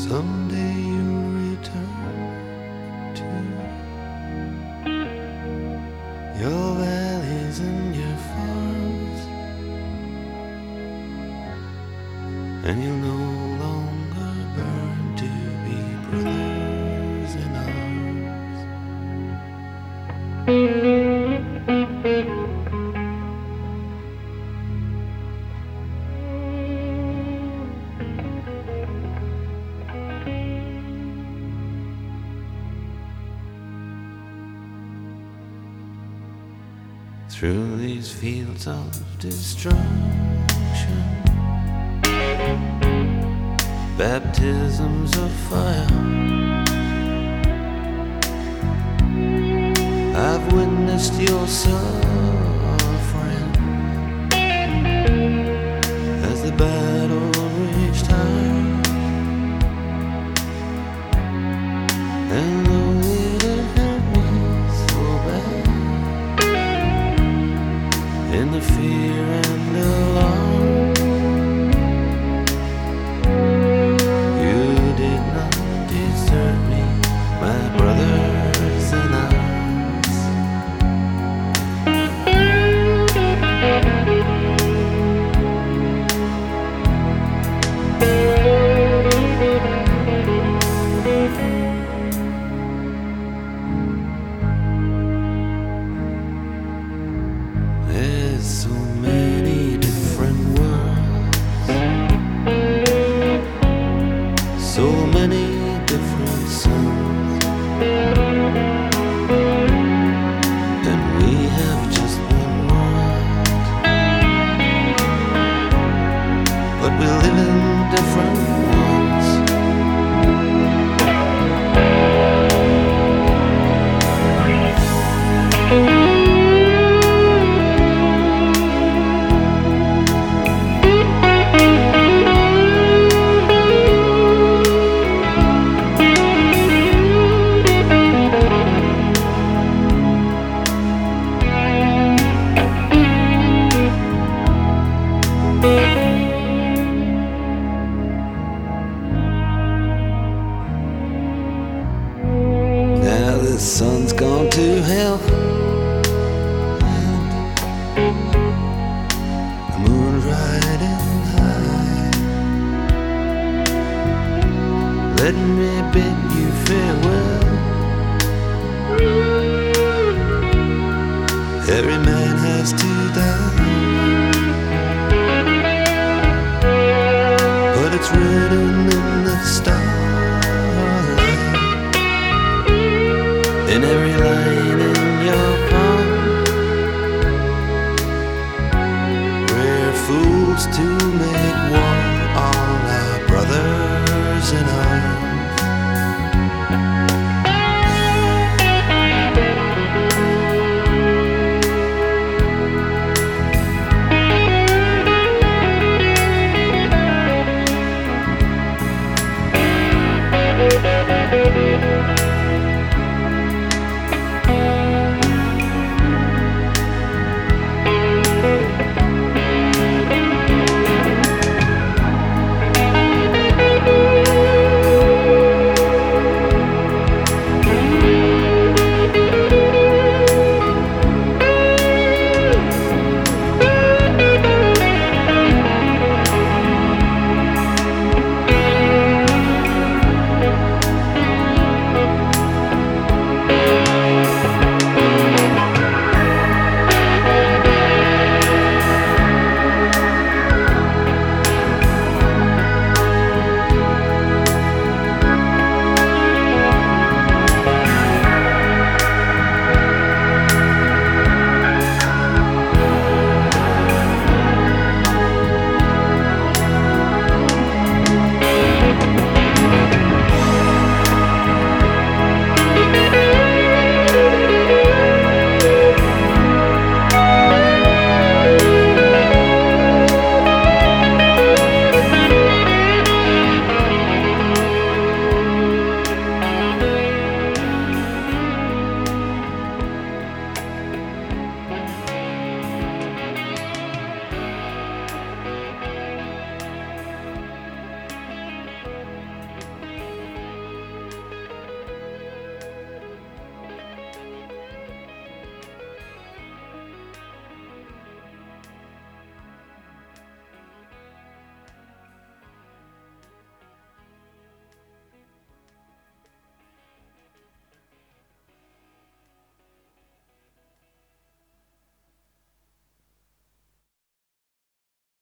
Someday you'll return to your valleys and your farms, and you'll no longer burn to be brothers in arms. Through these fields of destruction, baptisms of fire, I've witnessed your suffering as the battle reached high, and though it hurt me so bad, in the fear and alarm, you did not desert me, my brothers in arms. There's so many different worlds, so many different suns, and we have just one world, but we live in different ones. Now the sun's gone to hell, and the moon's riding high. Let me bid you farewell. Every man has to die, but it's written in the starlight, in every line in your palm. We're fools to make